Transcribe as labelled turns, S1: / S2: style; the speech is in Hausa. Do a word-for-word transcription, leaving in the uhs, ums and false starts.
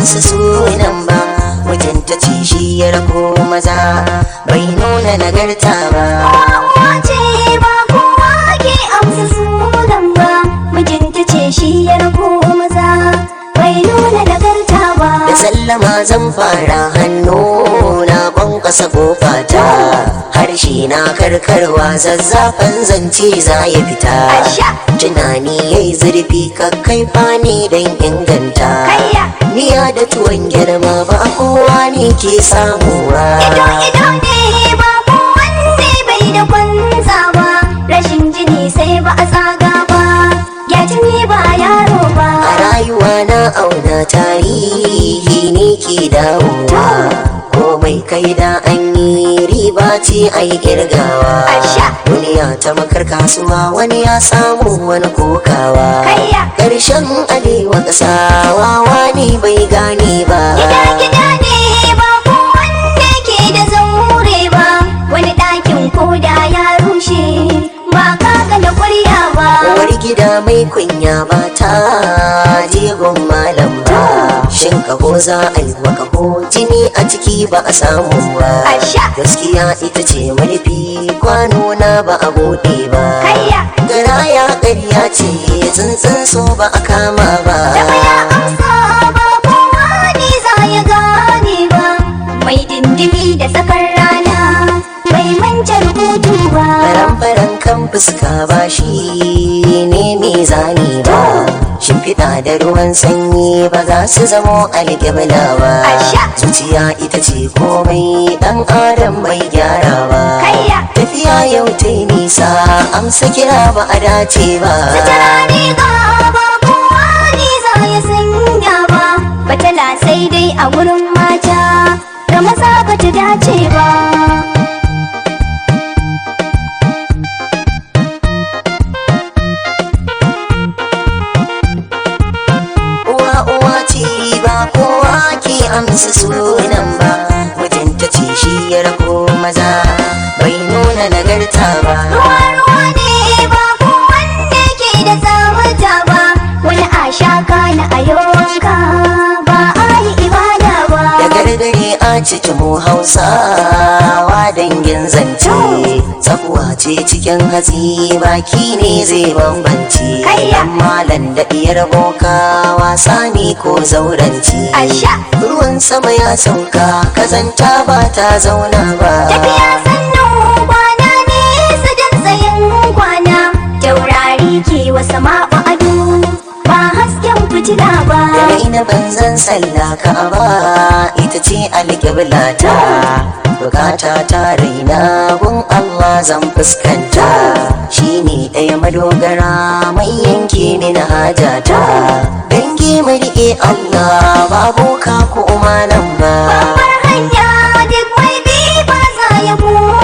S1: amsa sunan ba, mutunta ce shi ya rako maza bai nuna nagarta ba.
S2: Uwa ce ba kowa ke amsa sunan ba, mijinta ce shi ya rako maza bai nuna nagarta ba.
S1: Da sallama zan fara hannu na ƙwanƙwasa ƙofata, harshe na karkarwa zazzafan zance za ya fita. Tunani yayi zurfi kakkaifa ne don inganta. Miya da tuwon girma ba kowa ne ke samuwa.
S2: Ido ido ne ba kowanne bai da kwanza ba, rashin jini sai ba a tsaga ba, ya jini ba yaro ba.
S1: A rayuwa na auna tarihi ne ke dawowa, komai kai da an yi riba ce a yi kirgawa. Duniya ta makar kasuwa, wani ya samu wani kokawa. Ƙarshen alewa ƙasawa wani bai gane ba.
S2: Gida gida ne ba kowanne ke da zaure ba, wani ɗakin koda ya rushe ba ka ga na ƙwarya ba.
S1: Uwar gida mai kunya ba ta jegon malam ba, shin kaho za a yi wa kaho jini a ciki ba a samu ba. Gaskiya ita ce marfi kwano na ba a buɗe ba, garaya ƙarya ce tsuntsun so ba a kama ba.
S2: Da ya amsa ba kowa ne za ya gane ba, mai dindimi da tsakar rana bai manta rubutu ba.
S1: Faran-faran kan fuska ba shi ne mai zani ba, shimfiɗa da ruwan sanyi ba za su zamo alƙibla ba. Zuciya ita ce komai ɗan adam bai gyara ba, tafiya yau ta yi nisa amsa kira ba a dace ba.
S2: Sutura riga ba kowa ne za ya sanya ba, batala sai dai a wurin mata ga maza ba ta dace ba.
S1: Ba kowa ke amsa sunan ba, mutunta ce shi ya rako maza bai nuna nagarta ba.
S2: Ruwa ruwa ne ba kowanne ke da tsawata ba, wani a shaka na a yawanka ba a yi ibada ba.
S1: Da gargare a cikin mu Hausawa dangin zance, tsakuwa ce cikin hatsi baki ne zai bambance. Amma landadiyar boka wasa ne ko zauranci. Ruwan sama ya sauka kazanta ba ta zauna ba.
S2: Tafiya sannu kwana nesa don tsayin kwana, taurari ke wasa maɓa ado ba hasken fitila ba.
S1: Daga ina banzan sallah Ka'aba ita ce alƙiblata, bukata ta raina gun Allah zan fuskanta, shine ɗaya madogara mai yanke min hajata. Dangi mu riƙe Allah babu ka ko umanan ba.
S2: Babbar hanya duk mai bi ba za ya